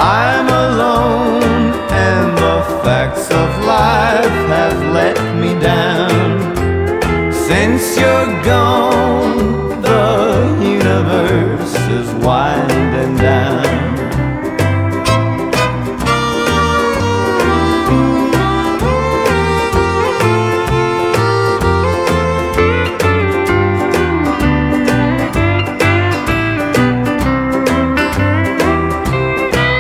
I'm alone, and the facts of life have let me down. Since you're gone,